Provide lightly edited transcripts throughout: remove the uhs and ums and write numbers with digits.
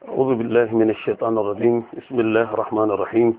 أعوذ بالله من الشيطان الرجيم. بسم الله الرحمن الرحيم.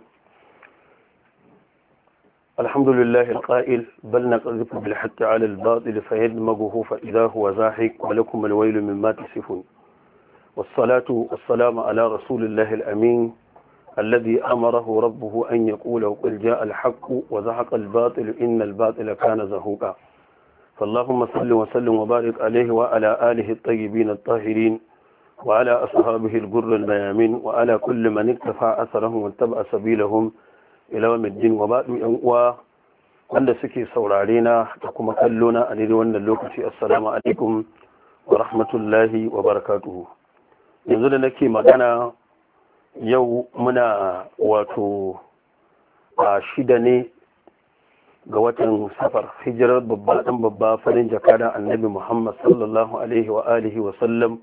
الحمد لله القائل بل نقذف بالحق على الباطل فيدمغه فإذا هو زاحق ولكم الويل مما تصفون. والصلاة والسلام على رسول الله الأمين الذي أمره ربه أن يقول قل جاء الحق وزهق الباطل إن الباطل كان زهوقا. فاللهم صل وسلم وبارك عليه وعلى آله الطيبين الطاهرين وعلى أصحابه الجر الميامين وعلى كل من اكتفى أثرهم واتبع سبيلهم إلى يوم الدين. وبعد wanda suke saurare na da kuma kallona a daidai wannan lokaci, assalamu alaikum wa rahmatullahi wa barakatuhu. Yanzu da nake magana yau muna wato a 6 ne ga watan safar, hijirar babba farin jakada annabi Muhammad sallallahu alaihi wa alihi wa sallam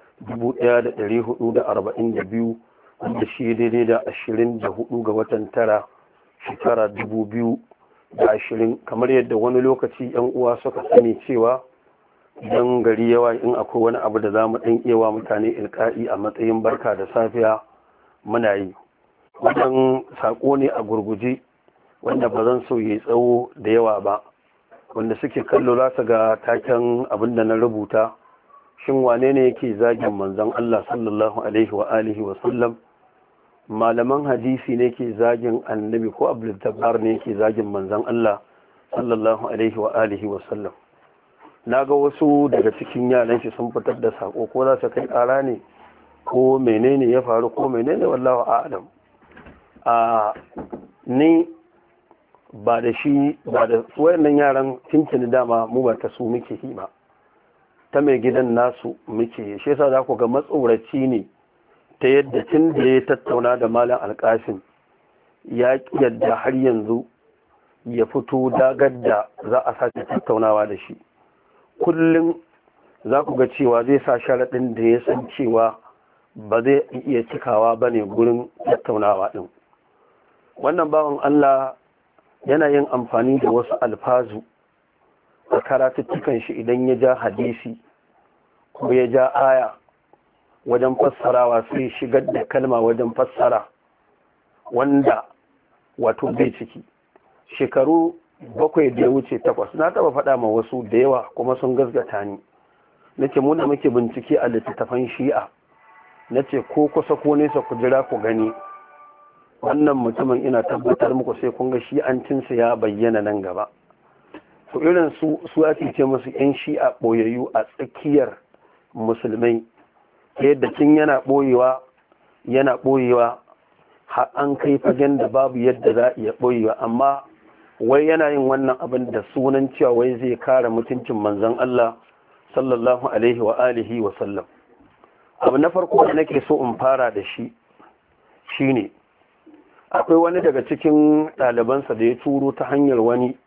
1442, wanda shi daidai da 24 ga watan tara shekara 2020. Kamar yadda wani lokaci yan uwa suka sani cewa idan gari yawa in akwai wani abu da za mu ɗan iya mutane ilka'i a matsayin barka da safiya muna yi. Wannan saƙo ne a gurguje wanda ba zan so yi tsawo da yawa ba, wanda suke kallo za su ga taken abin da na rubuta, shin wane ne yake zagin manzon Allah sallallahu alaihi wa alihi wa sallam? Malaman hadisi ne ke zagin annabi ko Abdul Jabbar ne yake zagin manzon Allah sallallahu alaihi wa alihi wa sallam? Na ga wasu daga cikin yaran shi sun fitar da sako, ko za su kai ƙara ne ko menene ya faru ko menene, wallahu a'lam. Ni ba da wayannan yaran tuntuni dama mu ba ta su muke yi ba, ta mai gidan nasu muke. Shi yasa za ku ga matsoraci ne ta yadda tun da ya tattauna da malam alƙasim ya yadda har yanzu ya fito dagar da za a sake tattaunawa da shi. Kullum za ku ga cewa zai sa sharaɗin da ya san cewa ba zai iya cikawa ba ne gurin tattaunawa ɗin. Wannan bawan Allah yana yin amfani da wasu alfazu a karatuttukan shi idan ya ja hadisi ko ya ja aya wajen fassarawa, sai shigar da kalma wajen fassara wanda wato bai ciki. Shekaru 7 da ya wuce 8 na taba faɗa ma wasu da yawa kuma sun gasgata ni. Nace mu da muke bincike a littattafan Shi'a, nace ko kusa ko nesa ku jira ku gani wannan mutumin, ina tabbatar muku sai kun ga shi'ancinsa ya bayyana nan gaba. To irin su ake ce musu yan Shi'a boyayyu a tsakiyar musulmai, yadda kin yana ɓoyewa har an kai fagen da babu yadda za a iya ɓoyewa, amma wai yana yin wannan abin da sunan cewa wai zai kare mutuncin manzon Allah sallallahu alaihi wa alihi wa sallam. Abu na farko da nake so in fara da shi shine akwai wani daga cikin ɗalibansa da ya turo ta hanyar wani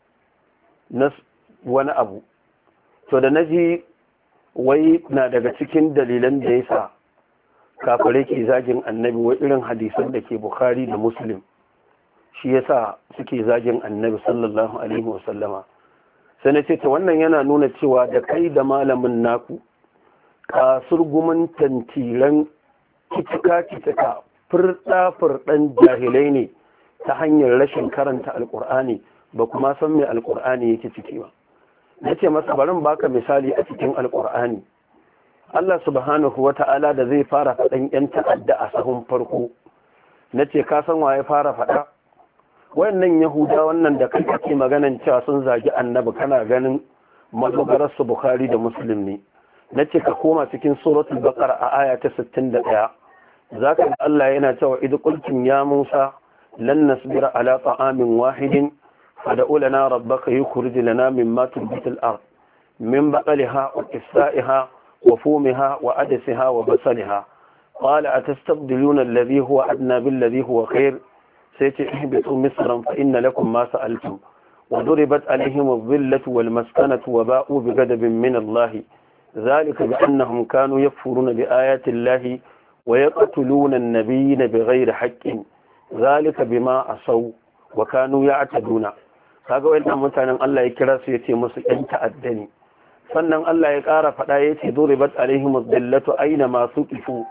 abu, to da naji wai na daga cikin dalilan da ya sa kafare ke zagin annabi wai irin hadisan da ke Bukhari da Muslim, shi yasa suke zagin annabi sallallahu alaihi wasallama. Sai na ce ta wannan yana nuna cewa da kai da malamin naku kasurgumin tantiran kitika furɗan jahilai ne ta hanyar rashin karanta alƙur'ani, ba kuma san mai alƙur'ani yake ciki ba. Na ce masa barin baka misali a cikin alƙur'ani. Allah subhanahu wa ta'ala da zai fara faɗan 'yan ta'adda a sahun farko, na ce ka san waye fara faɗa? Wannan Yahuda wannan da kai kake maganan cewa sun zagi annabi, kana ganin madogararsu Bukhari da Muslim ne. Na ce ka koma cikin suratul Baqara a aya ta 61. Zaka ga Allah yana cewa idh qultum ya Musa lan nasbira ala ta'amin wahidin fad'u lana rabbaka yukhrij lana mimma tunbitu al-ard min baqaliha wa qithaiha wa fumiha wa adasiha wa basaliha qala atastabdiluna alladhi huwa adna billadhi huwa khair sayati ihbitu misran fa inna lakum ma sa'altum wa duribat alayhim adh-dhillatu wal maskanatu wa ba'u bighadabin min Allah dhalika bi annahum kanu yakfuruna bi ayati Allah ويقتلون النبيين بغير حق ذلك بما عصوا وكانوا يعتدون. kaga wannan mutanen Allah ya kira su yace musu yan ta'addani. Sannan Allah ya ƙara faɗa yace duribat alaihim ad-dillatu aina ma suqifu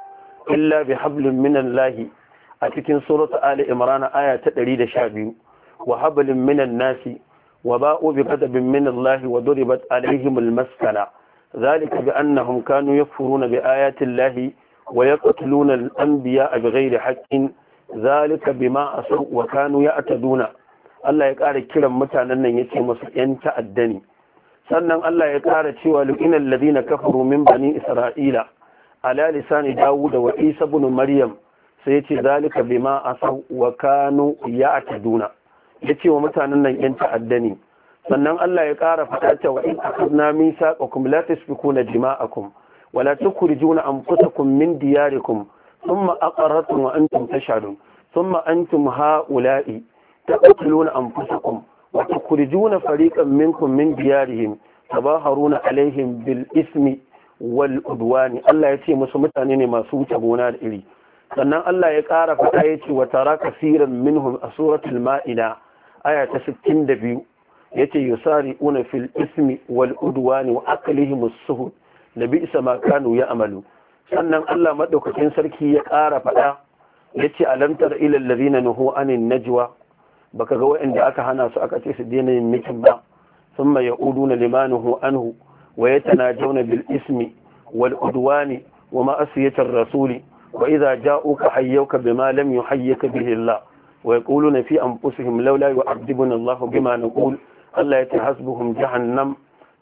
illa bi hablin minallahi a cikin suratu ali imran aya ta 112 wa hablin minan nasi wa ba'u bi ghadabin minallahi wa duribat alaihim almaskana dhalika bi annahum kanu yakfuruna bi ayati llahi wa yaqtuluna al-anbiya'a bighairi haqqin dhalika bima asaw wa kanu ya'taduna Allah ya ƙara kiran mutanen nan yace musu yan ta'addani sannan Allah ya ƙara cewa lu'inal ladina kafaru min bani isra'ila ala lisani dawud wa isa ibn maryam sai yace zalika bima asaw wa kanu ya'taduna yace wa mutanen nan yan ta'addani sannan Allah ya ƙara faɗa cewa in akhadna mithaqakum la tasfikuna dima'akum wa la tukhrijuna anfusakum min diyarikum thumma aqarrtum wa antum tashhadun thumma antum ha'ula'i taqtuluna anfusakum wa tukhrijuna fariqan minkum min diyarihim tabaharuna alaihim bil ismi wal udwani Allah ya ce musu mutane ne masu wuce gona da iri sannan Allah ya ƙara faɗa ya ce wa tara kasiran minhum a suratul ma'ida aya ta 62 yace yusari'una fil ismi wal udwani wa aklihim as-suhud labisa ma kanu ya'malu sannan Allah madaukakin sarki ya ƙara faɗa yace alam tara ila allazina nuhu anin najwa baka ga wanda aka hana su aka ce su daina yin mitin ba ثم يقولون لما نهوا عنه ويتناجون بالإثم والعدوان ومعصية الرسول وإذا جاءوك حيوك بما لم يحيك به الله ويقولون في أنفسهم لولا يعذبنا الله بما نقول ألا يتحسبهم جهنم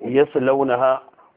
يصلونها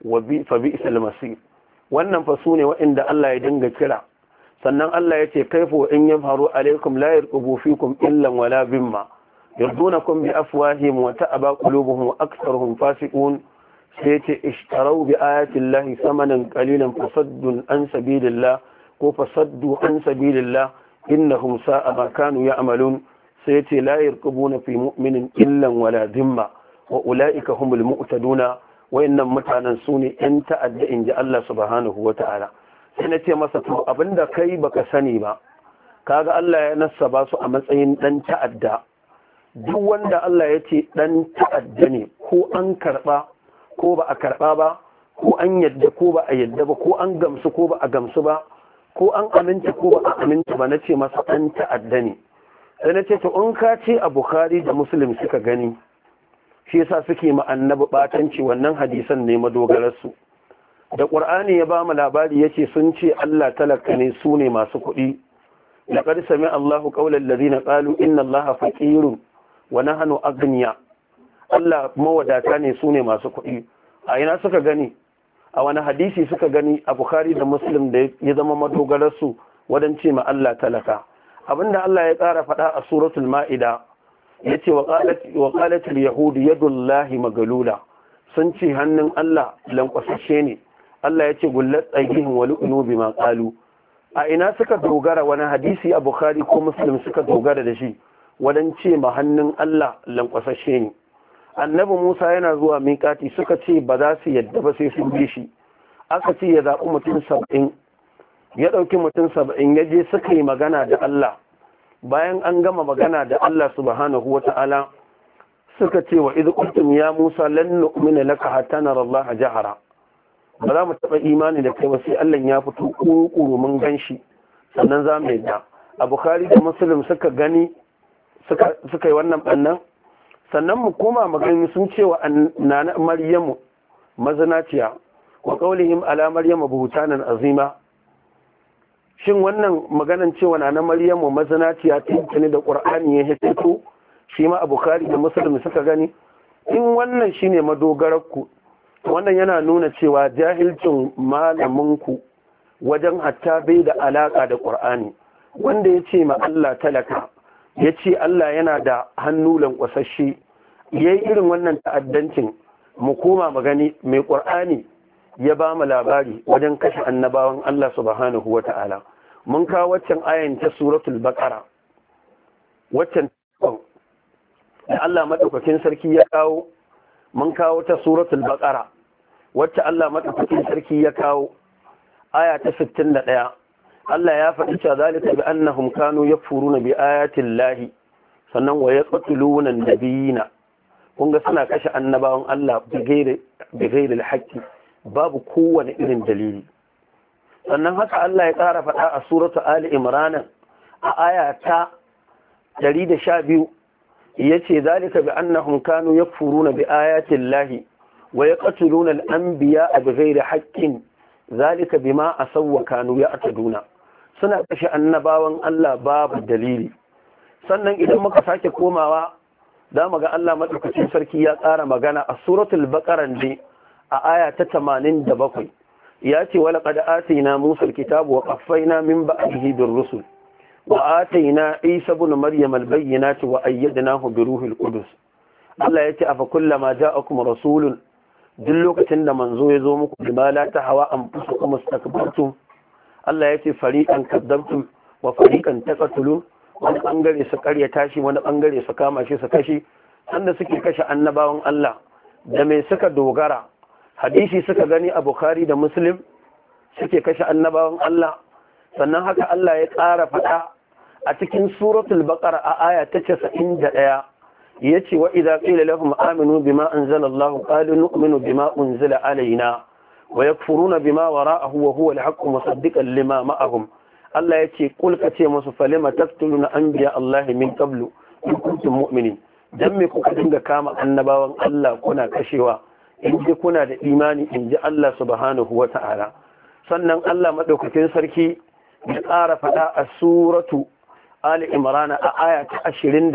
فبئس المصير wannan fasu ne wa'inda Allah ya dinga kira sannan Allah ya ce kaifu in yafharu alaikum la yarqubu fikum illa wala bimma يرضونكم بأفواههم وتأبى قلوبهم وأكثرهم فاسقون سيتي اشتروا بآيات الله ثمنا قليلا فصدوا عن سبيل الله وفصدوا عن سبيل الله إنهم ساء ما كانوا يعملون سيتي لا يرقبون في مؤمن إلا ولا ذمة وأولئك هم المؤتدون وإن متعنا سوني أنت أدى إن جاء الله سبحانه وتعالى سنتي مسطو أبدا كيبك سنيبا كاغا الله ينسى أمسين لن تأدى duk wanda Allah ya ce ɗan ta'adda ne ko an karɓa ko ba a karɓa ba ko an yadda ko ba a yadda ba ko an gamsu ko ba a gamsu ba ko an aminta ko ba a aminta ba na ce masa ɗan ta'adda ne sai na ce to in ka ce a Bukhari da Muslim suka gani shi yasa suke ma annabi batanci wannan hadisan ne madogararsu da Qur'ani ya ba mu labari yace sun ce Allah talaka ne su ne masu kuɗi laqad sami'a Allahu qawla alladhina qalu inna Allaha faqirun wa nahnu aghniya Allah mawadata ne su ne masu kuɗi a ina suka gani a wani hadisi suka gani a Bukhari da Muslim da ya zama madogarar su wadan ce ma Allah talaka abinda Allah ya ƙara faɗa a suratul ma'ida yace wa qalat al yahud yadullahi magalula sun ce hannun Allah lankwasashe ne Allah yace gullat aydihim wa lu'nu bima qalu a ina suka dogara wani hadisi a Bukhari ko Muslim suka dogara da shi wadan ce ma hannun Allah lankwasashe ne annabi Musa yana zuwa miƙati suka ce ba za su yadda ba sai sun bi shi aka ce ya zaɓi mutum 70 ya ɗauki mutum 70 ya je suka yi magana da Allah bayan an gama magana da Allah subhanahu wata'ala suka ce wa idh qultum ya Musa lan nu'mina laka hatta nara Allah jahara ba za mu taɓa imani da kai ba sai Allah ya fito kuru mun ganshi sannan za mu yadda a Bukhari da Muslim suka gani suka yi wannan bannan sannan mu koma magani sun ce wa nana Maryamu mazinaciya wa qaulihim ala Maryamu buhtanan azima shin wannan maganan cewa nana Maryamu mazinaciya tintini da Qur'ani ya hito shi ma a Bukhari da Muslim suka gani in wannan shine madogarar ku wannan yana nuna cewa jahilcin malamin ku wajen hatta bai da alaka da Qur'ani wanda ya ce ma Allah talaka ya ce Allah yana da hannu lankwasashe ya yi irin wannan ta'addancin mu koma magani mai ƙur'ani ya ba mu labari wajen kashe annabawan Allah subhanahu wa ta'ala mun kawo waccan ayan ta suratul baqara waccan da Allah madaukakin sarki ya kawo mun kawo ta suratul baqara wacce Allah madaukakin sarki ya kawo aya ta 61 Allah ya faɗi cewa zalika bi annahum kanu yakfuruna bi ayati llahi sannan wa yaqtuluna an-nabiyina kun ga suna kashe annabawan Allah bi ghairi al-haqqi babu kowane irin dalili sannan haka Allah ya ƙara faɗa a suratu Ali Imran a aya ta 112 yace zalika bi annahum kanu yakfuruna bi ayati llahi wa yaqtuluna al-anbiya'a bighairi haqqin zalika bima asaw wa kanu ya'taduna suna kashe annabawan Allah babu dalili. Sannan idan muka sake komawa da mu ga Allah madaukakin sarki ya ƙara magana a suratul baqara ne a aya ta 87 ya ce wala qad atina musa alkitaba wa qaffayna min ba'dihi bir-rusul wa atayna isa ibn maryam al-bayyinati wa ayyadnahu bi ruhil qudus. Allah ya ce afa kullama ja'akum rasulun duk lokacin da manzo ya zo muku bima la tahawa anfusukum istakbartum Allah ya ce fariqan kadzabtum wa fariqan taqtulun wani bangare su karya tashi wani bangare su kama shi su kashi sanda suke kashe annabawan Allah da mai suka dogara hadisi suka gani a Bukhari da Muslim suke kashe annabawan Allah. Sannan haka Allah ya ƙara faɗa a cikin suratul baqara a aya ta 91 yace wa idza qila lahum aminu bima anzala Allah qalu nu'minu bima unzila alaina wa yakfuruna bima wara'ahu wa huwa al-haqqu musaddiqan lima ma'ahum. Allah ya ce kulka ce musu falima taqtuluna anbiya Allah min qablu in kuntum mu'minin dan me kuka dinga kama annabawan Allah kuna kashewa in ji kuna da imani in ji Allah subhanahu wata'ala. Sannan Allah madaukakin sarki ya ƙara faɗa a suratu Ali Imran a aya ta 21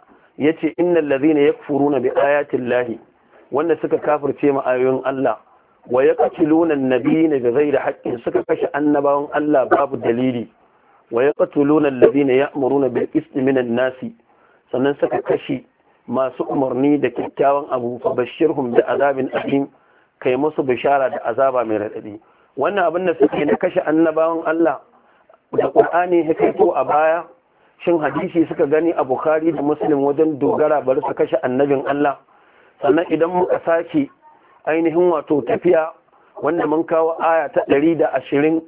yace innal ladhina yakfuruna bi ayati llahi wanda suka kafirce ma ayoyin Allah wa yaqtuluna an-nabiyina bighayri haqqin suka kashe annabawan Allah babu dalili wa yaqtuluna alladhina ya'muruna bil qisti minan nasi sannan suka kashe masu umarni da kyakkyawan abu fa bashirhum bi azabin alim kai musu bishara da azaba mai radadi. Wannan abin da suke na kashe annabawan Allah da Qur'ani ya kaito a baya shin hadisi suka gani a Bukhari da Muslim wajen dogara bari su kashe annabin Allah. Sannan idan muka sake ainihin wato tafiya wanda mun kawo aya ta 112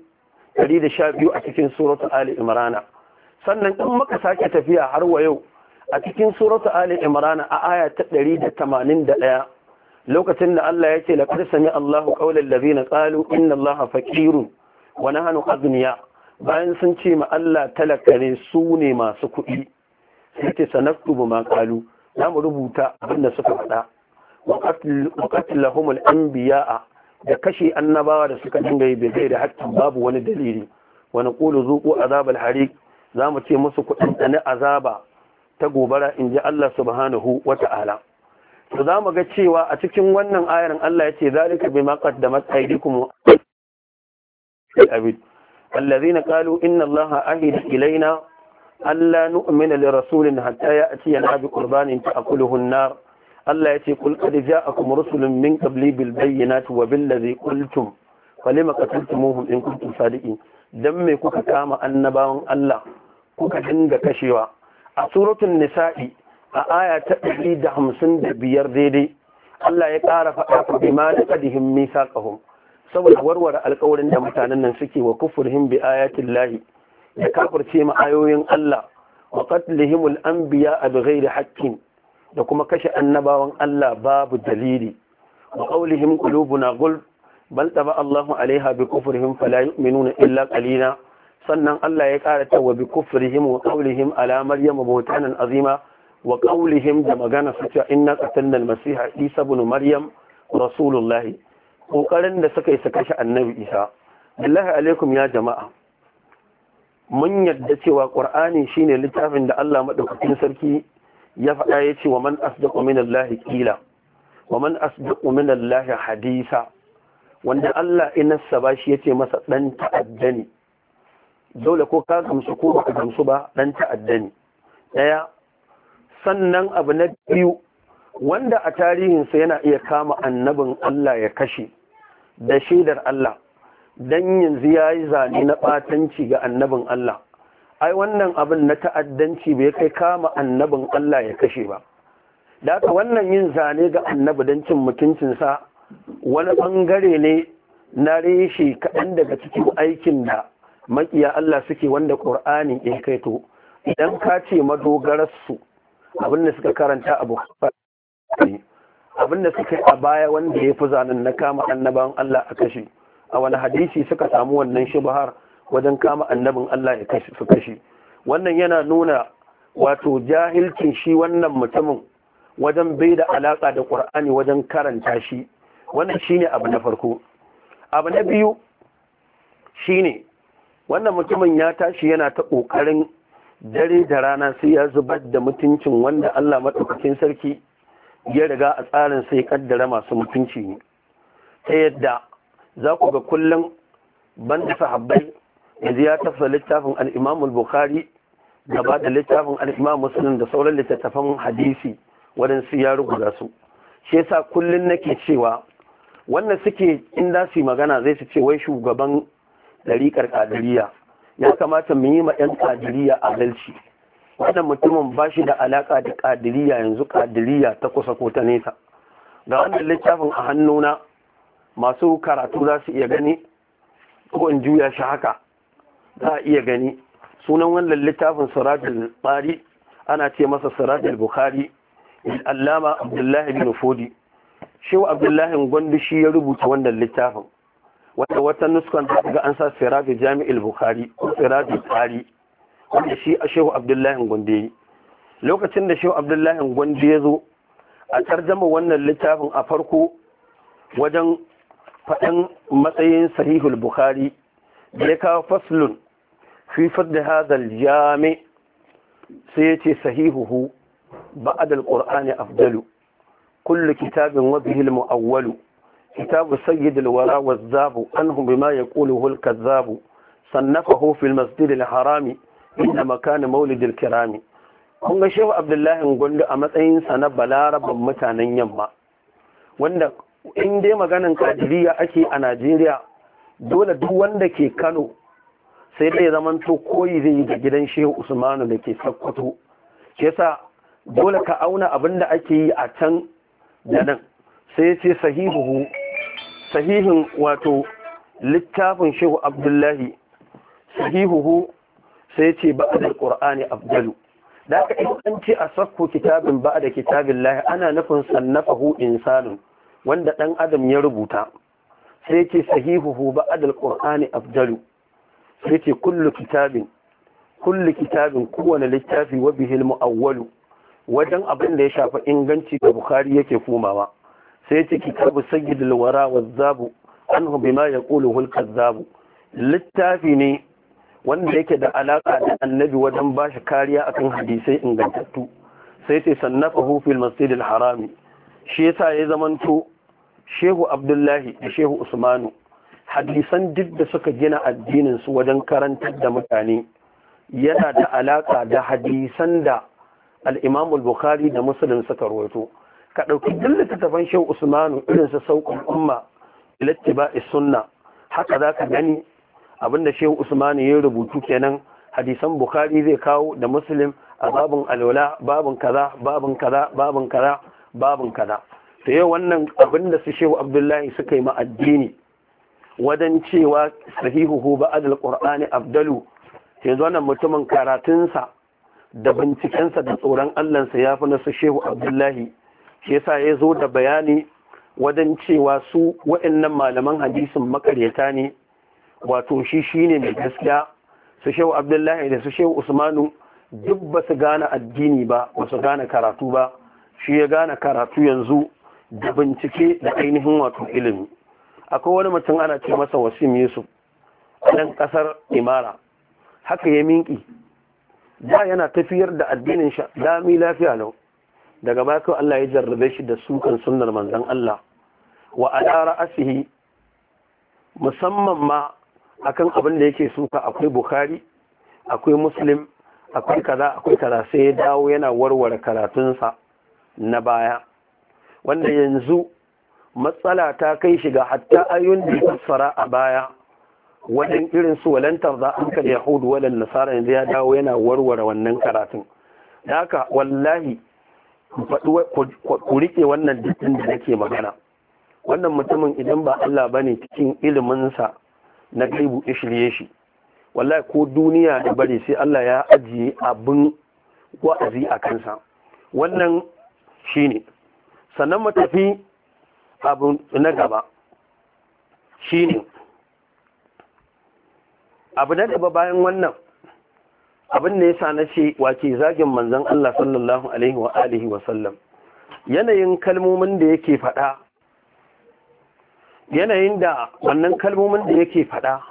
a cikin suratu Ali Imran. Sannan in muka sake tafiya har wa yau a cikin suratu Ali Imran a aya ta 181 lokacin da Allah yake laqad sami Allahu qawlal ladina qalu inna Allaha faqirun wa nahnu aghniya bayan sun ce ma Allah talaka ne su ne masu kuɗi sai ce sanaktubu ma qalu za mu rubuta abin da suka faɗa wa qatlahumul anbiya'a da kashe annabawa da suka dinga yi bai da haƙƙin babu wani dalili wa naqulu zuqu azabal hariq za mu ce musu kuɗin da azaba ta gobara in ji Allah subhanahu wa ta'ala. To za mu ga cewa a cikin wannan ayarin Allah ya ce zalika bima qaddamat aydikum abid allazina qalu inna Allaha ahida ilaina alla nu'mina li rasulin hatta ya'tiyana bi qurbanin ta'kuluhu an-nar. Allah ya ce kul qad ja'akum rusulun min qabli bil bayyinati wa bil ladzi qultum falima qataltumuhum in kuntum sadiqin. Dan me kuka kama annabawan Allah kuka dinga kashewa? A suratul nisa'i a aya ta 155 daidai Allah ya ƙara faɗa fa bima laqadihim misaqahum saboda warware alƙawarin da mutanen nan suke wa kufurhim bi ayatin lahi da kafirce ma ayoyin Allah wa qatlihimul anbiya bighairi haqqin da kuma kashe annabawan Allah babu dalili wa qawlihim qulubuna gulf bal taba Allahu alaiha bi kufrihim fala yu'minuna illa qalila. Sannan Allah ya ƙara ta wa bi kufrihim wa qawlihim ala maryam buhtanan azima wa qawlihim da magana su ce inna qatalna al-masiha isa ibn maryam rasulullah. Kokarin da suka yi su kashe annabi Isa billahi alaikum ya jama'a mun yadda cewa Qur'ani shine littafin da Allah madaukakin sarki ya faɗa ya ce wa man asdaqu minallahi qila wa man asdaqu minallahi hadisa wanda Allah inassa ba shi yace masa dan ta'adda ne dole ko ka gamsu ko baka gamsu ba dan ta'adda ne daya. Sannan abu na biyu wanda a tarihinsa yana iya kama annabin Allah ya kashe da shaidar Allah dan yanzu yayi zane na batanci ga annabin Allah ai wannan abin na ta'addanci bai kai kama annabin Allah ya kashe ba. Da haka wannan yin zane ga annabi dan cin mutuncinsa wani bangare ne na reshe kaɗan daga cikin aikin da makiya Allah suke wanda Qur'ani ya kai to idan ka ce madogararsu abin da suka karanta abu abin da suka yi a baya wanda ya fi zanen na kama annaban Allah a kashe a wani hadisi suka samu wannan shubhar wajen kama annabin Allah ya kashi su kashi. Wannan yana nuna wato jahilcin shi wannan mutumin wajen bai da alaka da Qur'ani wajen karanta shi. Wannan shine abu na farko. Abu na biyu shine wannan mutumin ya tashi yana ta kokarin dare da rana sai ya zubar da mutuncin wanda Allah madaukakin sarki ya riga a tsarin sai kaddara masu mutunci ne, ta yadda za ku ga kullum banda sahabbai yanzu ya tafi littafin al-Imam al-Bukhari gaba da littafin al-Imam Muslim da sauran littattafan hadisi waɗansu ya rubuta su. Shi yasa kullum nake cewa wannan suke in za su yi magana zai su ce wai shugaban ɗariƙar ƙadiriya ya kamata mu yi ma 'yan ƙadiriya adalci. Wannan mutumin ba shi da alaƙa da ƙadiriya yanzu ƙadiriya ta kusa ko ta nesa. Ga wannan littafin a hannuna masu karatu za su iya gani ko in juya shi haka za a iya gani. Sunan wannan littafin Sirajul Bari ana ce masa Sirajul Bukhari Allama Abdullahi bin Fodi. Shehu Abdullahi Gwandu shi ya rubuta wannan littafin. Wata nuskan ta ga an sa Sirajul Jami'il Bukhari ko Sirajul Bari wanda shi a Shehu Abdullahi Gwandu yi. Lokacin da Shehu Abdullahi Gwandu ya zo a tarjama wannan littafin a farko wajen faɗin matsayin Sahihul Bukhari da ya kawo faslun fi fadda hadal jami sai ya ce sahihuhu ba'ad al-Qur'ani afdalu kullu kitabin wa bihi al-mu'awwalu kitabu sayyid al-wara waz-zabu anhu bima yaquluhu al-kazzabu sannafahu fi al-masjid al-harami inda makan mawlid al-kirami. kun ga Shehu Abdullahi Gwandu a matsayin sa na balaraban mutanen yamma wanda in dai maganan kadiriya ake a Najeriya dole duk wanda ke Kano sai dai zaman to koyi zai yi da gidan Shehu Usmanu da ke Sokoto. Shi yasa dole ka auna abin da ake yi a can da nan. Sai ya ce sahihin wato littafin Shehu Abdullahi sahihuhu sai ya ce ba'da al-Qur'ani afdalu. Da haka in an ce a sakko kitabin ba'da kitabillahi ana nufin sannafahu insanun wanda dan adam ya rubuta. Sai ya ce sahihuhu ba'da al-Qur'ani afdalu. sai ce kullu kitabin kowane littafi wa bihil mu'awwalu wajen abin da ya shafa inganci da Bukhari yake komawa. Sai ce kitabu sayyidul wara wazzabu anhu bima yaquluhu al-kazzabu littafi ne wanda yake da alaka da annabi wajen bashi kariya akan hadisai ingantattu. Sai ce sannafahu fil masjidil harami. Shi yasa ya zamanto Shehu Abdullahi da Shehu Usmanu hadisan duk da suka gina addinin su wajen karantar da mutane yana da alaka da hadisan da al-Imam al-Bukhari da Muslim suka rawaito. Ka dauki duk littattafan Shehu Usmanu irin su sauƙin umma ila ittiba'is sunna haka zaka gani abinda Shehu Usmanu ya rubutu kenan. Hadisan Bukhari zai kawo da Muslim a babun alwala babun kaza babun kaza babun kaza babun kaza. To yau wannan abinda su Shehu Abdullahi suka yi ma addini wajen cewa sahihuhu ba'ad al-Qur'ani afdalu. Yanzu wannan mutumin karatunsa da bincikensa da tsoron Allahnsa ya fi nasu Shehu Abdullahi. Shi yasa ya zo da bayani wajen cewa su waɗannan malaman hadisin makaryata ne, wato shi shine mai gaskiya. Su Shehu Abdullahi da su Shehu Usmanu duk ba su gane addini ba su gane karatu ba. Shi ya gane karatu yanzu da bincike da ainihin wato ilimi. Akwai wani mutum ana ce masa Wasim Yusuf a nan ƙasar Imara, haka ya minki da yana tafiyar da addinin shi lami lafiya lau. Daga baya Allah ya jarrabe shi da sukan sunnar manzon Allah wa ala ra'asihi, musamman ma akan abin da yake suka akwai Bukhari akwai Muslim akwai kaza sai ya dawo yana warware karatunsa na baya, wanda yanzu matsala ta kai shiga hatta ayoyin da ya fassara a baya wajen irin su walantar za an ka yahudu walan nasara yanzu ya dawo yana warware wannan karatun. Da haka wallahi ku rike wannan dukkan da nake magana. Wannan mutumin idan ba Allah bane cikin iliminsa na gaibu ya shirye shi, wallahi ko duniya da bari sai Allah ya ajiye abin wa'azi a kansa. Wannan shine. Sannan mu tafi abu na gaba shine abu na gaba bayan wannan abin da yasa na ce wace zagin manzon Allah sallallahu alaihi wa alihi wa sallam yanayin kalmomin da yake faɗa yanayin da wannan kalmomin da yake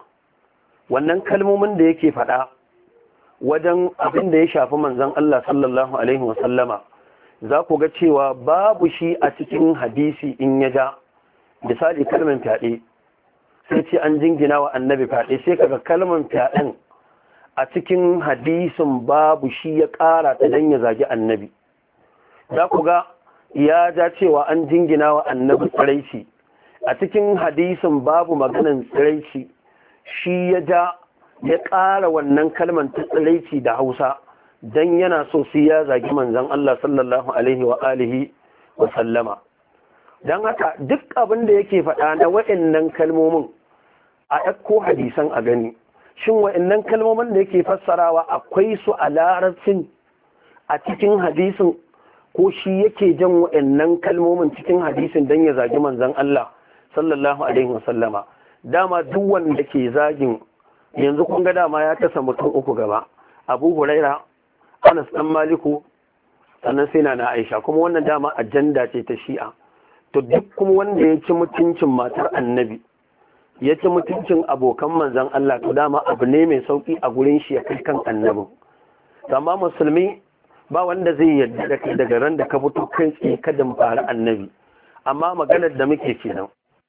faɗa wajen abin da ya shafi manzon Allah sallallahu alaihi wa sallama za ku ga cewa babu shi a cikin hadisi in ya ja misali kalmar fyaɗe sai ce an jingina wa annabi fyaɗe sai kaga kalmar fyaɗen a cikin hadisin babu shi ya ƙara ta dan ya zagi annabi za ku ga ya ja cewa an jingina wa annabi tsiraici a cikin hadisin babu maganan tsiraici shi ya ja ya ƙara wannan kalmar ta tsiraici da hausa dan yana so sai ya zagi manzon Allah sallallahu alaihi wa alihi wa sallama dan haka duk abin da yake faɗa na wa'annan kalmomin a ɗauko hadisan a gani shin wa'annan kalmomin da yake fassarawa akwai su a larabcin a cikin hadisin ko shi yake jan wa'annan kalmomin cikin hadisin dan ya zagi manzon Allah sallallahu alaihi wa sallama dama duk wanda ke zagin yanzu kun ga dama ya kasa mutum uku gaba Abu Huraira Anas dan Maliku sannan sai na Aisha kuma wannan dama ajanda ce ta Shi'a to duk kuma wanda ya ci mutuncin matar Annabi ya ci mutuncin abokan manzon Allah to dama abu ne mai sauki a gurin shi ya kai kan Annabi amma musulmi ba wanda zai yarda da kai daga ran da ka fito kai tsaye kada mu fara Annabi amma maganar da muke kenan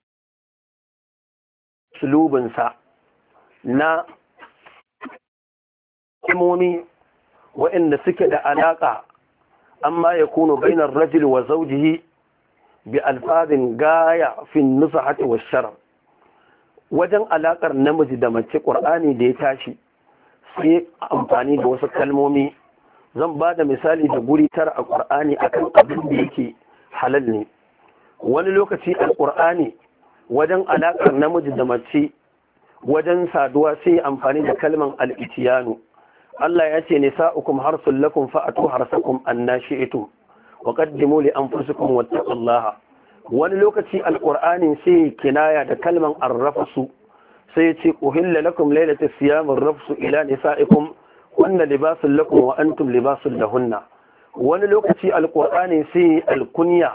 sulubin sa na kimomi waɗanda suke da alaƙa amma ya kuno bainar rajul wa zawjihi bi alfazin gaya fi nusahati wa shar wajen alaƙar namiji da mace Qur'ani da ya tashi sai amfani da wasu kalmomi zan ba da misali da guri tara a Qur'ani akan abin da yake halal ne wani lokaci al-Qur'ani wajen alaƙar namiji da mace wajen saduwa sai amfani da kalman al-itiyanu Allah ya ce nisa'ukum harsul lakum fa'atu harsakum annashi'tum wa qaddimu li anfusikum wattaqullaha wani lokaci alqur'ani sai kinaya da kalman arrafsu sai ya ce uhilla lakum laylatas siyamir rafsu ila nisa'ikum wanna libasul lakum wa antum libasul lahunna wani lokaci alqur'ani sai alkunya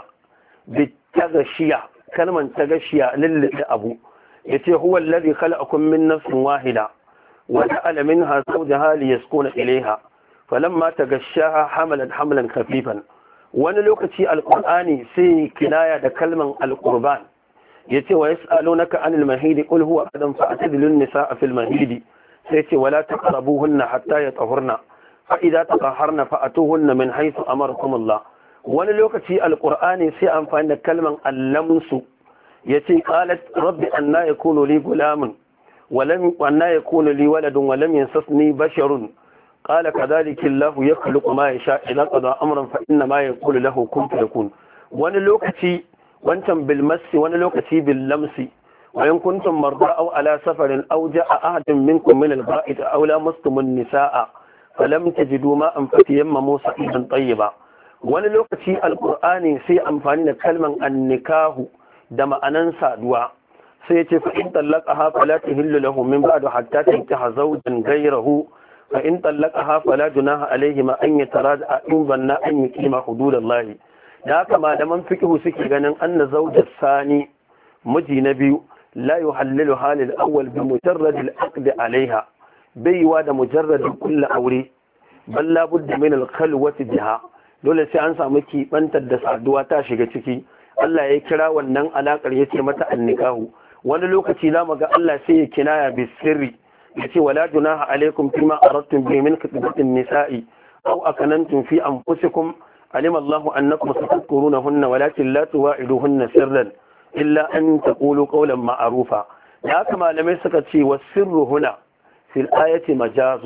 bitagashiya kalman tagashiya lillahi abu yace huwa alladhi khalaqakum min nafsin wahida وجعل منها زوجها ليسكن إليها فلما تغشاها حملت حملا خفيفا wani lokaci alqur'ani sai kinaya da kalman alqurban yace wa yasalunaka anil mahidi qul huwa adam fa'tadilun nisaa fil mahidi sai yace wala taqrabuhunna hatta yatahurna fa idza taqaharna fa'atuhunna min haythu amarakum Allah wani lokaci alqur'ani sai amfani da kalman allamsu yace qalat rabbi anna yakunu li gulamun ولم وأن يكون لي ولد ولم ينسسني بشر قال كذلك الله يخلق ما يشاء إذا قضى أمرا فإنما يقول له كن فيكون wani lokaci wancan bilmassi wani lokaci billamsi wayan kuntum marda aw ala safarin aw jaa ahadun minkum min al-ba'id aw lamastum an-nisaa falam tajidu ma'an fatayammamu sa'idan tayyiba wani lokaci alqur'ani sai amfani da kalman an-nikahu da ma'anan saduwa sai yace fa in talaqaha fala tahillu lahu min ba'du hatta tankiha zawjan ghayrahu fa in talaqaha fala junaha alayhima an yataraja'a in banna an yuqima hududallahi da haka malaman fiqhu suke ganin anna zawjat sani miji na biyu la yuhallilu halil awwal bi mujarrad al-aqd alayha baiwa da mujarrad kullu aure bal la budda min al-khalwati biha dole sai an samu kibantar da saduwa ta shiga ciki Allah ya kira wannan alakar yace mata annikahu wani lokaci zamu ga Allah sai ya kinaya bi sirri yace wala junaha alaykum fima aradtum bi min khitbatin nisa'i aw akanantum fi anfusikum علم الله أنكم ستذكرونهن ولكن لا تواعدوهن سرا إلا أن تقولوا قولا معروفا كما لم يسكت والسر هنا في الآية مجاز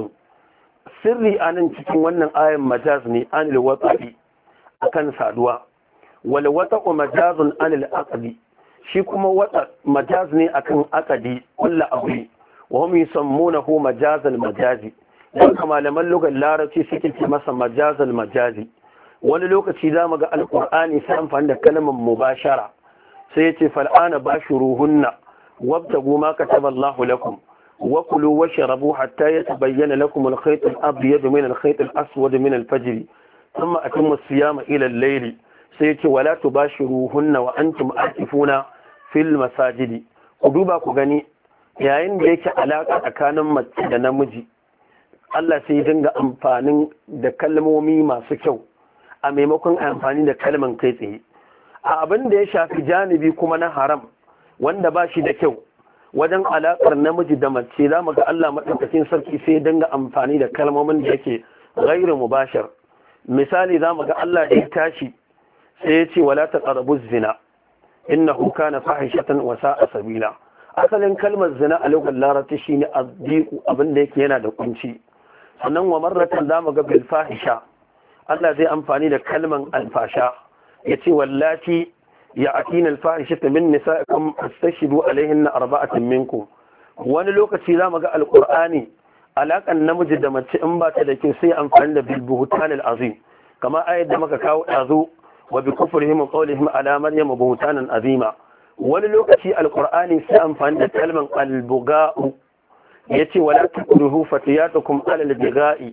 سري أن تكون آية مجازني عن الوطأ أكن سادوا والوطأ مجاز عن الأقد شيكما وطأ مجازني أكن أقدي ولا أبي وهم يسمونه مجاز المجازي كما لم اللغة اللارتي سكت مثلا مجاز المجازي wani lokaci za mu ga alƙur'ani sai amfani da kalmar mubashara sai ya ce fal'ana bashuruhunna wabtagu ma kataballahu lakum wa kulu washrabu hatta yatabayyana lakum al-khayt al-abyad min al-khayt al-aswad min al-fajr thumma atimmu as-siyama ila al-layl sai yace wala tubashiruhunna wa antum aakifuna fil masajidi ku duba ku gani yayin da yake alaka tsakanin mace da namiji Allah sai ya dinga amfani da kalmomi masu kyau a maimakon amfani da kalman kai tsaye a abin da ya shafi janibi kuma na haram wanda ba shi da kyau wajen alaƙar namiji da mace za mu ga Allah maɗaukakin sarki sai ya dinga amfani da kalmomin da yake ghairu mubashir misali za mu ga Allah da ya tashi sai ya ce wala taqrabu zina innahu kana fahishatan wa sa'a sabila asalin kalmar zina a lokacin larabci shine addiqu abin da yake yana da kunci sannan wa marratan za mu ga bil fahisha Allah zai amfani da kalman alfasha yace wallati ya'tina al-fahishata min nisa'ikum fastashidu alayhinna arba'atan minkum wani lokaci zamu ga alqur'ani alakan namiji da mace in ba ta da kyau sai amfani da bil buhtan al-azim kama ayat da muka kawo dazu wa bi kufrihim wa qawlihim ala maryam buhtanan azima wani lokaci alqur'ani sai amfani da kalman al-buga'u yace wala tukruhu fatiyatukum ala al-bigha'i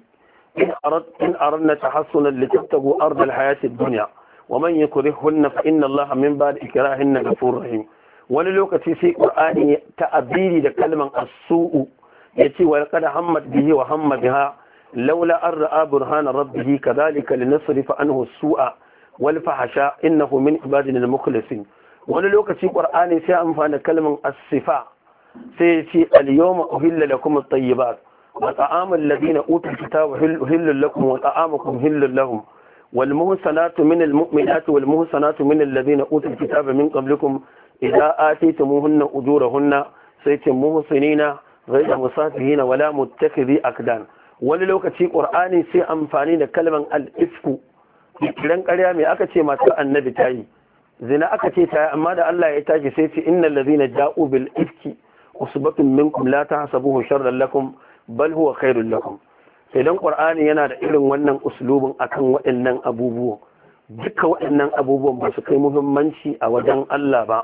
in aradna tahassunan litabtagu arda al-hayati ad-dunya ومن يكرهن فإن الله من بعد إكراههن غفور رحيم wani lokaci sai qur'ani ta'abiri da kalman as-su'u yace wa laqad hammat bihi wa hamma biha laula an ra'a burhana rabbih kadhalika linasrifa anhu as-su'a wal fahsha innahu min ibadina al-mukhlasin wani lokaci qur'ani sai amfani da kalman as-sifa sai yace al-yawma uhilla lakum at-tayyibat wa ta'amul ladina utul kitaba uhilla lakum wa ta'amukum uhilla lahum والمحصنات من المؤمنات والمحصنات من الذين أوتوا الكتاب من قبلكم إذا آتيتموهن أجورهن سيتم محصنين غير مسافهين ولا متخذي أكدان وللوكتي قرآني سي أنفاني لكلمة الإفك kiran ƙarya mai aka ce matar annabi ta yi zina aka ce ta yi amma da Allah ya tashi sai ce innal ladhina ja'u bil ifki usbatun minkum la tahsabuhu sharran lakum bal huwa khairul lakum idan ƙur'ani yana da irin wannan uslubin akan waɗannan abubuwan duka waɗannan abubuwan ba su kai muhimmanci a wajen Allah ba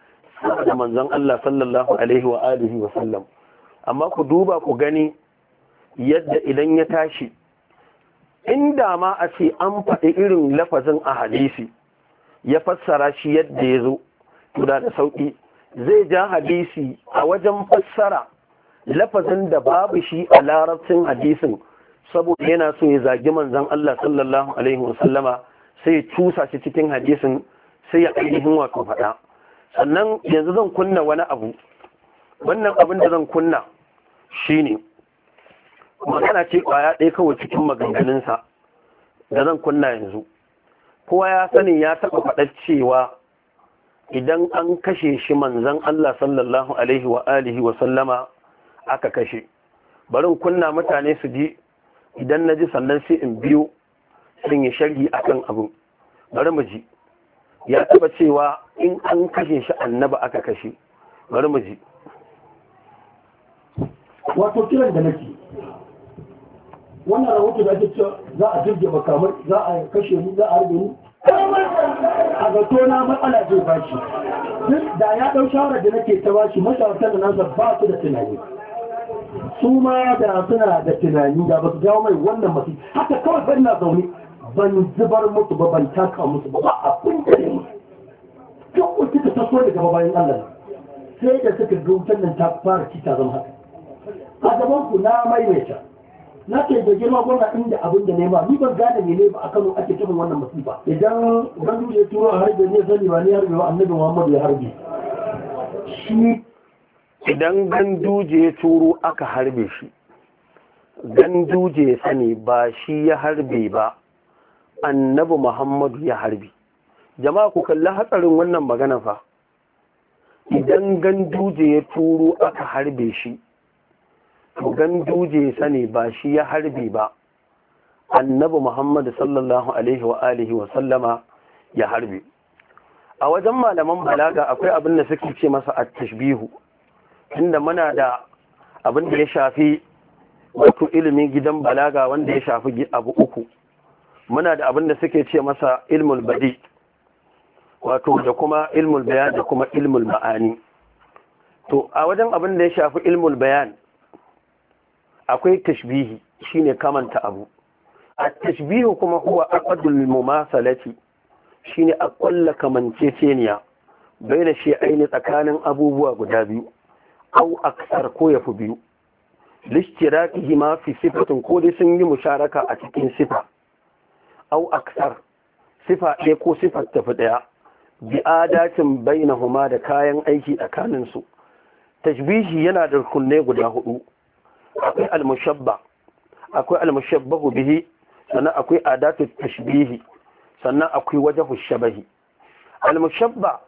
da manzon Allah sallallahu alaihi wa alihi wa sallam amma ku duba ku gani yadda idan ya tashi inda ma a ce an faɗi irin lafazin a hadisi ya fassara shi yadda ya zo da sauƙi zai ja hadisi a wajen fassara lafazin da babu shi a larabcin hadisin saboda yana so ya zagi manzon Allah sallallahu alaihi wasallama sai ya cusa shi cikin hadisin sai ya ainihin wato faɗa sannan yanzu zan kunna wani abu wannan abin da zan kunna shine magana ce kwaya ɗaya kawai cikin maganganunsa da zan kunna yanzu kowa ya sani ya taɓa faɗa cewa idan an kashe shi manzon Allah sallallahu alaihi wa alihi wa sallama aka kashe barin kunna mutane su ji idan na ji sannan sai in biyo sun yi sharhi akan abu bari mu ji ya taba cewa in an kashe shi annaba aka kashe bari mu ji wato kiran da nake wannan rahoto da ake cewa za a jirge makamai za a kashe mu za a harbe mu a zato na matsala zai bashi duk da ya ɗau shawarar da nake ta bashi mashawartar da nasa ba su da tunani su ma da suna da tunani da ba su jawo mai wannan masu haka kawai ban na zaune ban zubar musu ba ban taka musu ba abin da ne musu duk wata ta taso daga bayan Allah sai da suka ga wutar nan ta fara ci ta zama haka a gaban ku na maimaita na ke da girma gwamna inda abin da nema ni ban gane ne ba a Kano ake tafin wannan masifa idan gandu ya turo a harbe ne sani ba ni harbe wa annabi Muhammadu ya harbe shi idan ganduje ya turo aka harbe shi ganduje ya sani ba shi ya harbe ba annabi Muhammadu ya harbe jama'a ku kalli hatsarin wannan magana fa idan ganduje ya turo aka harbe shi to ganduje ya sani ba shi ya harbe ba annabi Muhammadu sallallahu alaihi wa alihi wa sallama ya harbe a wajen malaman balaga akwai abin da suke ce masa at-tashbihu inda muna da abin da ya shafi wato ilimin gidan balaga wanda ya shafi abu uku muna da abin da suke ce masa ilmul badi wato da kuma ilmul bayan da kuma ilmul ma'ani to a wajen abin da ya shafi ilmul bayan akwai tashbihi shine kamanta abu. At-tashbihu kuma huwa aqdul mumasalati shine a kulla kamanceceniya baina shay'aini tsakanin abubuwa guda biyu au aksar ko yafi biyu lishtirakihima ma fi sifatin ko dai sun yi musharaka a cikin sifa au aksar sifa ɗaya ko sifar tafi ɗaya bi adatin bainahuma da kayan aiki tsakanin su. Tashbihi yana da kunne guda hudu, akwai al-mushabba, akwai al-mushabbahu bihi, sannan akwai adatu tashbihi, sannan akwai wajhu shabahi. Al-mushabba,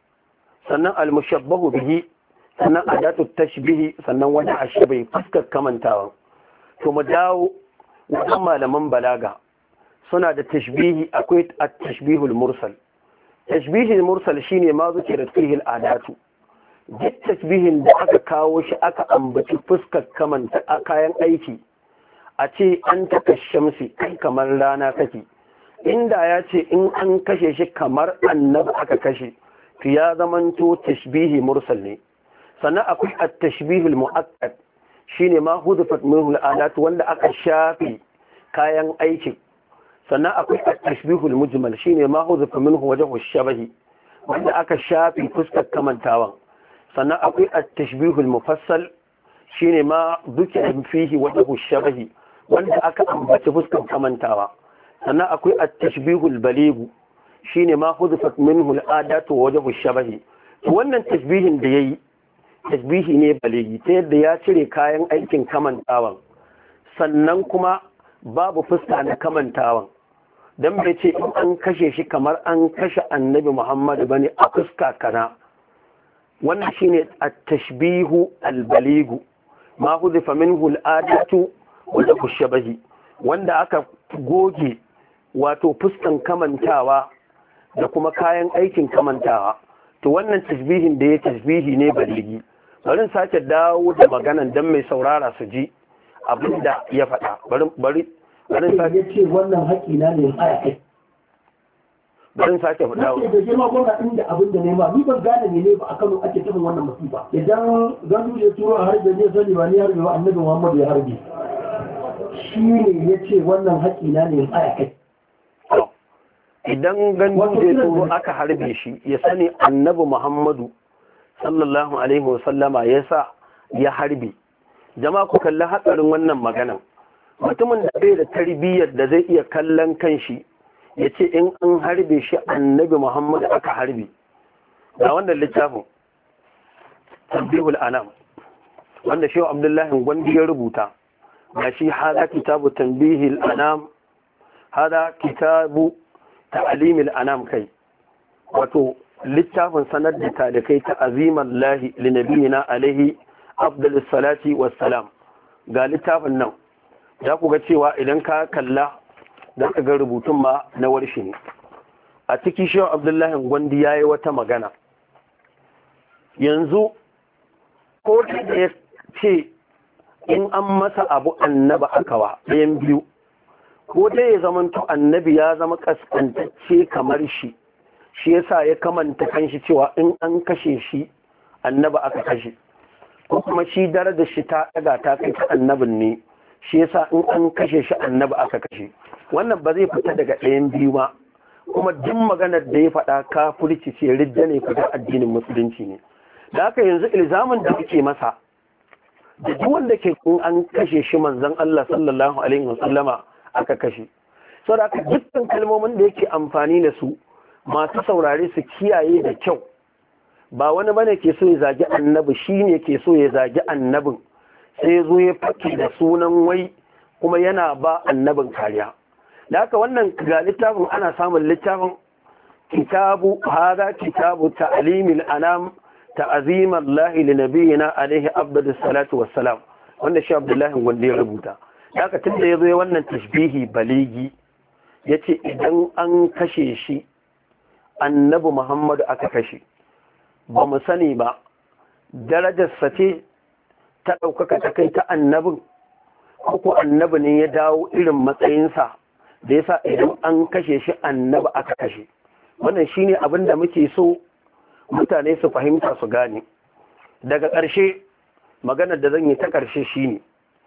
sannan al-mushabbahu bihi, sannan adatu tashbihi, sannan wajhu shabahi, fuskar kamantawa. To mu dawo wajen malaman balaga suna da tashbihi, akwai at-tashbihul mursal. Tashbihul mursal shine ma zikira fihi al-adatu. Duk tashbihin da aka kawo shi aka ambaci fuskar kamanta a kayan aiki, a ce an taka shamsi kai kamar rana kake, inda ya ce in an kashe shi kamar annabi aka kashe, to ya zamanto tashbihi mursal ne. Sannan akwai at-tashbihul mu'akkad shine ma hudifat minhu al-alat wanda aka shafe kayan aikin. Sannan akwai at-tashbihul mujmal shine ma hudifa minhu wajhu shabahi wanda aka shafe fuskar kamantawan. Sannan akwai at-tashbihul mufassal shine ma dhukira fihi wajhu shabahi wanda aka ambaci fuskar kamantawa. Sannan akwai at-tashbihul baligh shine ma hudifat minhu al-adatu wa wajhu shabahi. Wannan tashbihin da yayi tashbihi ne baligi ta yadda ya cire kayan aikin kamantawan, sannan kuma babu fuska na kamantawan, dan bai ce in an kashe shi kamar an kashe annabi Muhammad bane a fuska kana. Wannan shine at-tashbihu al-baligh ma hudifa minhu al-adatu wa shabahi wanda aka goge wato fuskan kamantawa da kuma kayan aikin kamantawa. To wannan tashbihin da ya tashbihi ne baligi. Bari sake dawo da maganan dan mai saurara su ji abinda ya faɗa. Bari sake ce wannan haƙina ne a kai. Bari sake dawo. Da girma gwamna inda abin da nema ni ban gane ne ba a Kano ake tafin wannan musiba. Idan gandu ya turo a harbe ne sani ba ni harbe ba annabi Muhammad ya harbe. Shi ne ya ce wannan haƙina ne a kai. Idan gandu ya turo aka harbe shi ya sani annabi Muhammadu sallallahu alaihi wasallama ya sa ya harbe. Jama'a ku kalli hatsarin wannan maganan. Mutumin da bai da tarbiyyar da zai iya kallon kanshi ya ce in an harbe shi annabi Muhammad aka harbe. Da wannan littafin Tabbihul Anam wanda Shehu Abdullahi Gwandi ya rubuta, ga shi hada kitabu Tanbihil Anam, hada kitabu Ta'limil Anam, kai wato littafin sanar da talikai ta aziman lahi linabiyina alaihi afdalus salati wassalam. Ga littafin nan za ku ga cewa idan ka kalla za ka ga rubutun ma na warshi ne. A ciki Shehu Abdullahi Gwandi ya yi wata magana. Yanzu ko da ya ce in an masa abu annaba akawa ɗayan biyu, ko dai ya zamanto annabi ya zama kaskantacce kamar shi yasa ya kamanta kanshi cewa in an kashe shi annaba aka kashe, ko kuma shi darajar shi ta ɗaga ta kai ta annabin ne shi yasa in an kashe shi annabi aka kashe. Wannan ba zai fita daga ɗayan biyu ba, kuma duk maganar da ya faɗa kafirci ce, ridda ne, fita addinin musulunci ne. Da haka yanzu ilzamin da muke masa da duk wanda ke in an kashe shi manzon Allah sallallahu alaihi wasallama aka kashe. Saboda haka dukkan kalmomin da yake amfani da su masu saurare su kiyaye da kyau. Ba wani bane ke so ya zagi annabi, shine ke so ya zagi annabin sai ya zo ya fake da sunan wai kuma yana ba annabin kariya. Da haka wannan ga littafin ana samun littafin kitabu hada kitabu ta'limil anam ta'ziman lahi li nabiyina alaihi afdalus salatu wassalam wanda shi Abdullahi Gwandi ya rubuta. Da haka tunda yazo ya wannan tashbihi baligi yace idan an kashe shi annabi Muhammadu aka kashe, ba mu sani ba darajarsa ce ta ɗaukaka ta kai ta annabin, ko annabi ne ya dawo irin matsayinsa da yasa idan an kashe shi annabi aka kashe. Wannan shine abin da muke so mutane su fahimta su gane. Daga ƙarshe maganar da zan yi ta ƙarshe shine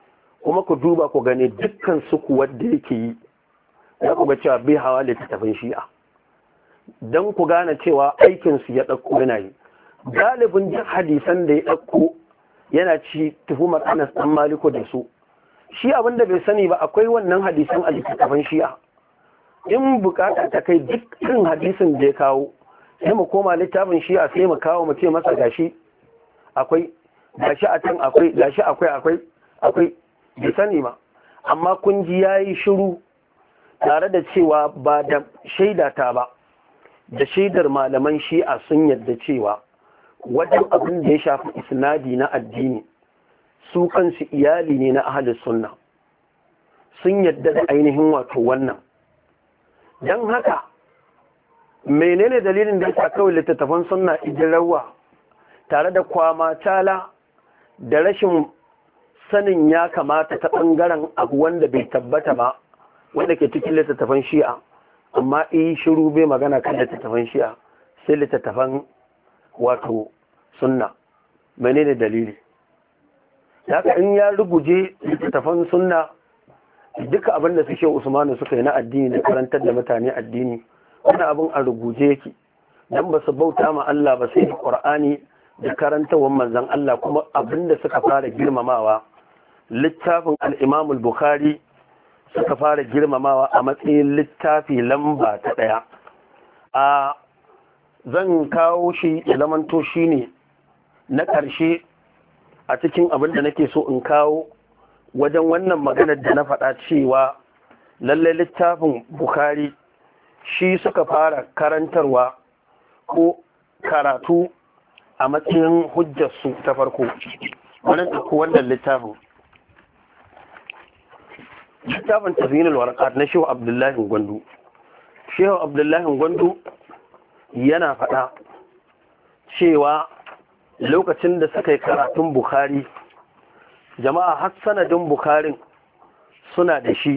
kuma ku duba ku gani dukkan su ku wanda yake yi ya ku ga cewa bai hawa littattafan shi'a don ku gane cewa aikinsu ya ɗauko yana yi galibin jin hadisan da ya ɗauko yana ci tuhumar Anas ɗan Maliku da su shi abinda bai sani ba akwai wannan hadisan a littattafan shi'a in bukata ta kai dukkan hadisin da ya kawo sai mu koma littafin shi'a sai mu kawo mu ce masa gashi akwai gashi a can akwai gashi akwai bai sani ba amma kun ji yayi shiru tare da cewa ba da shaidata ba da shaidar malaman shi'a sun yadda cewa wajen abin da ya shafi isnadi na addini su kansu iyali ne na ahlus sunna sun yadda da ainihin wato wannan don haka menene dalilin da ya kawai littattafan sunna ijirawa tare da kwama tala da rashin sanin ya kamata ta ɓangaren abu wanda bai tabbata ba wanda ke cikin littattafan shi'a amma shiru bai magana kan littattafan shi'a sai littattafan wato sunna menene dalili haka in ya ruguje littattafan sunna duka abin da suke Usmanu suka yi na addini da karantar da mutane addini wannan abin a ruguje yake dan ba su bauta ma Allah ba sai da Qur'ani da karantawar manzon Allah kuma abin da suka fara girmamawa littafin al-Imam al-Bukhari suka fara girmamawa a matsayin littafi lamba ta ɗaya. A zan kawo shi ya zamanto shi ne na ƙarshe a cikin abin da nake so in kawo wajen wannan maganar da na faɗa cewa lallai littafin Bukhari shi suka fara karantarwa ko karatu a matsayin hujjarsu ta farko. Wannan ɗauko wannan littafin tafinul warqat na Shehu Abdullahi Gwandu. Shehu Abdullahi Gwandu yana faɗa cewa lokacin da suka yi karatun Bukhari jama'a har sanadin Bukharin suna da shi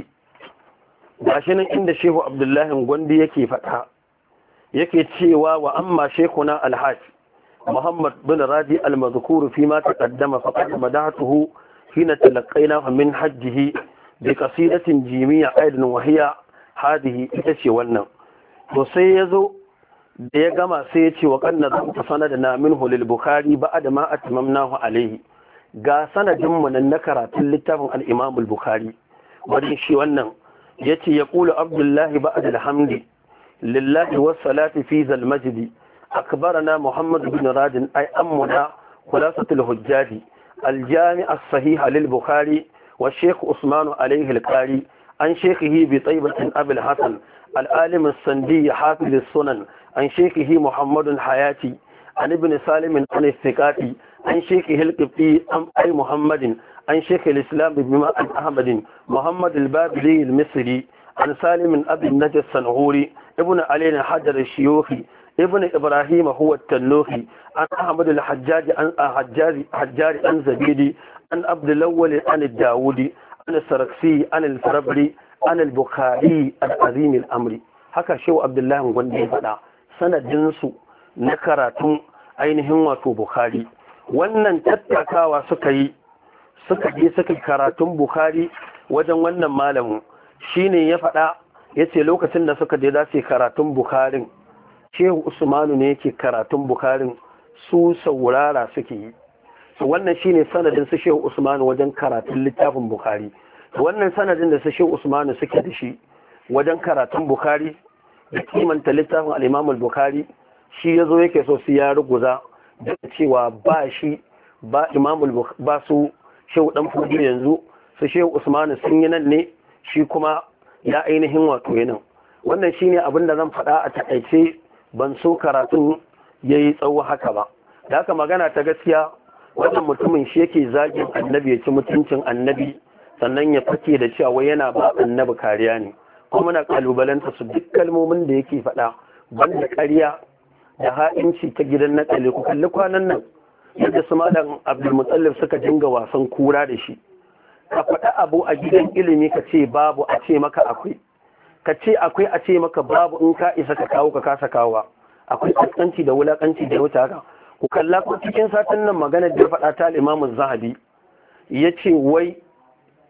gashi nan inda Shehu Abdullahi Gwandu yake faɗa yake cewa wa amma shekuna Alhaj Muhammad bin Radi al-Mazkur fi ma taqaddama faqad madatuhu hina talaqaina min hajjihi بقصيدة جيمية أيضا وهي هذه إتشي ونن وسيزو ديقما سيتي وقد نظمت سندنا منه للبخاري بعد ما أتممناه عليه قا سند من النكرة للتافن الإمام البخاري وديشي ونن يتي يقول عبد الله بعد الحمد لله والصلاة في ذا المجد أكبرنا محمد بن راد أي أمنا خلاصة الحجاج الجامع الصحيح للبخاري والشيخ عثمان عليه القاري عن شيخه بطيبة أبي الحسن العالم السندي حافظ السنن عن شيخه محمد حياتي عن ابن سالم عن الثقاتي عن شيخه القبطي أي محمد عن شيخ الإسلام بن أحمد محمد البابلي المصري عن سالم أبي النجى السنغوري ابن علي حجر الشيوخي ابن إبراهيم هو التنوخي عن أحمد الحجاج عن حجاج عن زبيدي عن عبد الأول عن الداودي عن السركسي عن الفربري عن البخاري العظيم الأمري haka shehu Abdullahi wanda ya faɗa sanadinsu na karatun ainihin wato Bukhari wannan tattakawa suka je suka karatun Bukhari wajen wannan malamin shine ya faɗa yace lokacin da suka je za su karatun Bukharin shehu Usmanu ne yake karatun Bukharin su saurara suke yi wannan shine sanadin su shehu Usmanu wajen karatun littafin Bukhari wannan sanadin da su shehu Usmanu suke da shi wajen karatun Bukhari da kimanta littafin al-Imam al-Bukhari shi yazo yake so su ya ruguza da cewa ba shi ba Imam ba su shehu dan fudu yanzu su shehu Usmanu sun yi nan ne shi kuma ya ainihin wato yanan wannan shine abin da zan faɗa a takaice ban so karatun yayi tsawo haka ba da haka magana ta gaskiya wannan mutumin shi yake zagin annabi ya ci mutuncin annabi sannan ya fake da cewa wai yana ba annabi kariya ne kuma na kalubalanta su duk kalmomin da yake faɗa banda ƙarya da ha'inci ta gidan nakali ku kalli kwanan nan yadda su malam Abdul Muttalib suka dinga wasan kura da shi ka faɗa abu a gidan ilimi ka ce babu a ce maka akwai ka ce akwai a ce maka babu in ka isa ka kawo ka kasa kawowa akwai kaskanci da wulakanci da wuta haka ku kalla ko cikin satin nan magana da faɗa ta Imam Zahabi yace wai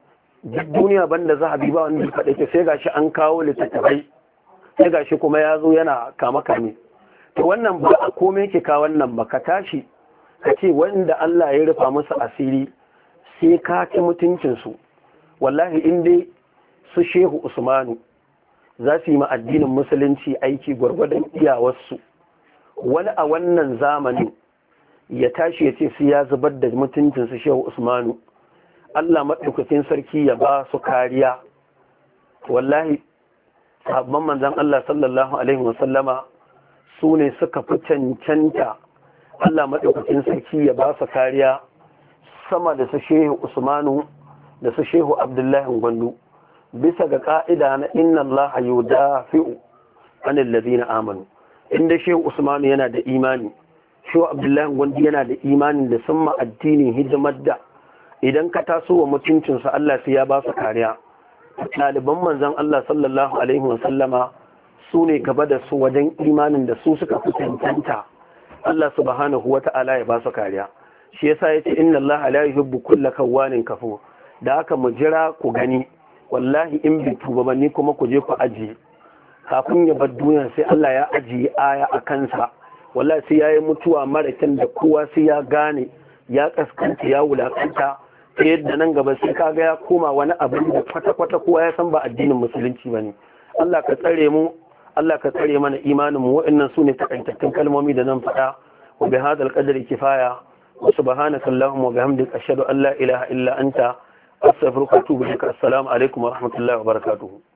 duk duniya banda zahabi ba wanda faɗa ke sai gashi an kawo littattafai sai gashi kuma ya zo yana kama kame to wannan ba a komai ke ka wannan ba ka tashi ka ce wanda Allah ya rufa musu asiri sai ka ci mutuncinsu wallahi in dai su Shehu Usmanu za su yi ma addinin musulunci aiki gwargwadon iyawarsu wani a wannan zamanin ya tashi ya ce su ya zubar da mutuncinsu Shehu Usmanu Allah maɗaukakin sarki ya ba su kariya wallahi sahabban manzon Allah sallallahu alaihi wasallama su ne suka fi cancanta Allah maɗaukakin sarki ya ba su kariya sama da su Shehu Usmanu da su Shehu Abdullahi Gwandu bisa ga ka'ida na inna Allah yudafi'u anil ladina amanu inda Shehu Usmanu yana da imani Shehu Abdullahi Gwandu yana da imanin da sun ma addinin hidimar da idan ka taso wa mutuncinsu Allah sai ya ba su kariya ɗaliban manzon Allah sallallahu alaihi wasallama su ne gaba da su wajen imanin da su suka fi cancanta Allah subhanahu wata'ala ya ba su kariya shi yasa yace inna Allah la yuhibbu kulla kawanin kafur da haka mu jira ku gani wallahi in bi tuba ba ni kuma ku je ku ajiye kafin ya bar duniya sai Allah ya ajiye aya a kansa wallahi sai yayi mutuwa mara kyan da kowa sai ya gane ya kaskanta ya wulakanta ta yadda nan gaba sai kaga ya koma wani abin da kwata-kwata kowa ya san ba addinin musulunci bane Allah ka tsare mu Allah ka tsare mana imanin mu wa'annan sune takaitattun kalmomi da nan faɗa wa bi hadal qadri kifaya wa subhanaka allahumma wa bihamdika ashhadu an la ilaha illa anta astaghfiruka wa atubu ilaik assalamu alaikum wa rahmatullahi wa barakatuh